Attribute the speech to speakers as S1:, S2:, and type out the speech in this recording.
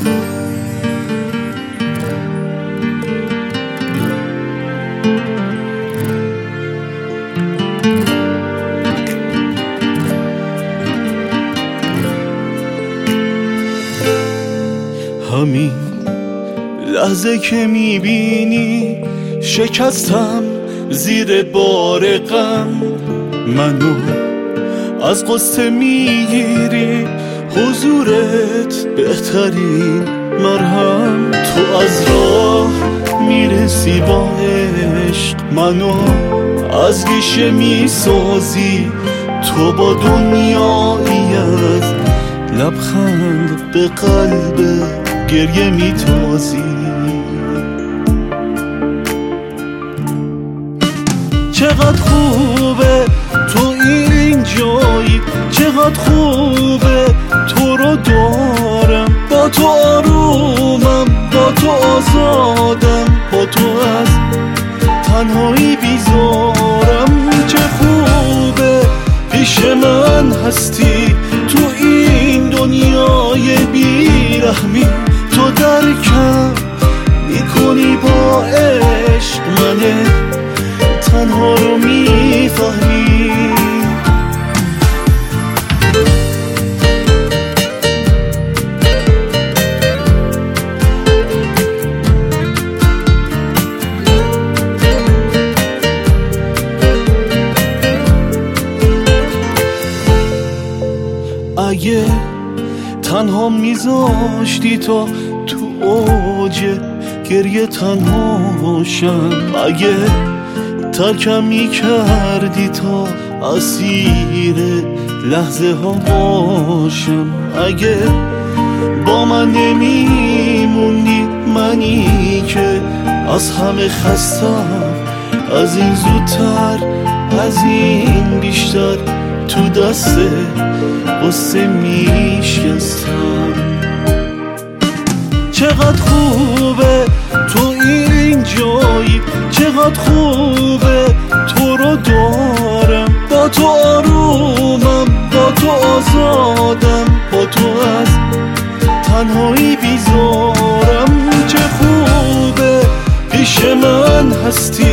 S1: همین لحظه که میبینی شکستم زیر بار غم، منو از قصه میگیری، حضورت بهترین مرهم. تو از راه میرسی با عشق، منو از گیشه میسازی، تو با دنیایی از لبخند به قلب گریه میتازی. چقدر خوبه تو این جایی، چقدر خوبه تو رو دارم، با تو آرومم، با تو آزادم، با تو از تنهایی بیزارم. چه خوبه پیش من هستی تو این دنیای بیرحمی، تو درکم میکنی با عشق، من تنها رو میفهمی. اگه تنها میذاشتی تا تو اوج گریه تنهاشم، اگه ترکم میکردی تا اسیر لحظه ها باشم، اگه با من نمیموندی، منی که از همه خستم، از این زودتر از این بیشتر تو دست قصه میشکستم. چقدر خوبه تو این جایی، چقدر خوبه تو رو دارم، با تو آرومم، با تو آزادم، با تو از تنهایی بیزارم. چه خوبه پیش من هستی